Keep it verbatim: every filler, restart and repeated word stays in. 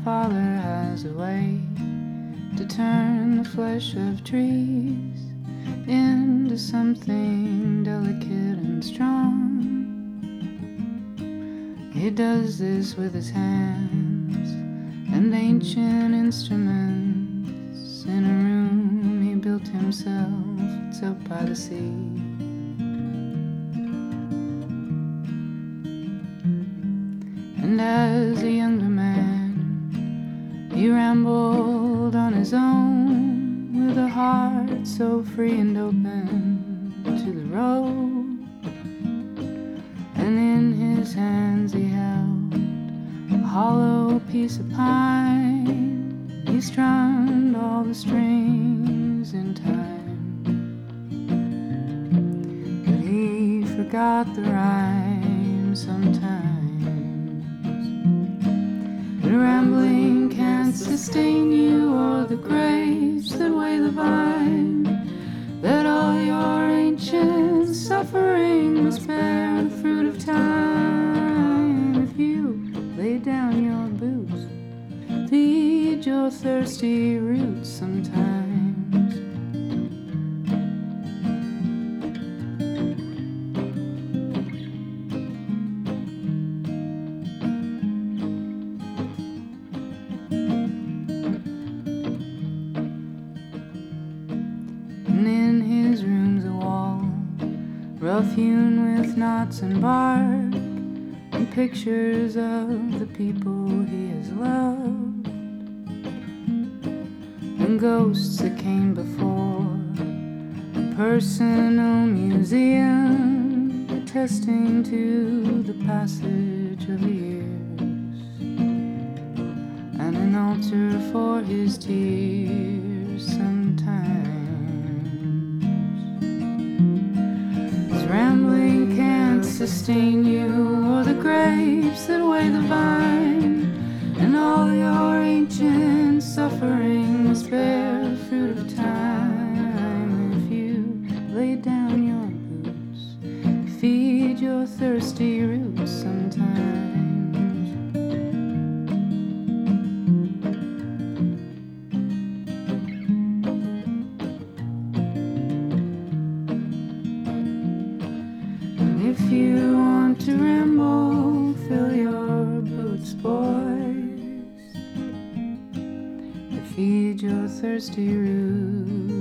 Father has a way to turn the flesh of trees into something delicate and strong. He does this with his hands and ancient instruments in a room he built himself. It's up by the sea. And as a younger man, he rambled on his own with a heart so free and open to the road. And in his hands he held a hollow piece of pine. He strummed all the strings in time, but he forgot the rhyme sometimes. But rambling can't sustain you, or the grapes that weigh the vine, that all your ancient suffering must bear the fruit of time. If you lay down your boots, feed your thirsty roots sometimes. And in his room's a wall, rough hewn with knots and bark, and pictures of the people he has loved, and ghosts that came before, a personal museum attesting to the passage of the years, and an altar for his tears sometimes. Rambling can't sustain you, or the grapes that weigh the vine, and all your ancient suffering must bear the fruit of time. If you lay down your boots, feed your thirsty roots sometimes. If you want to ramble, fill your boots, boys, and feed your thirsty roots.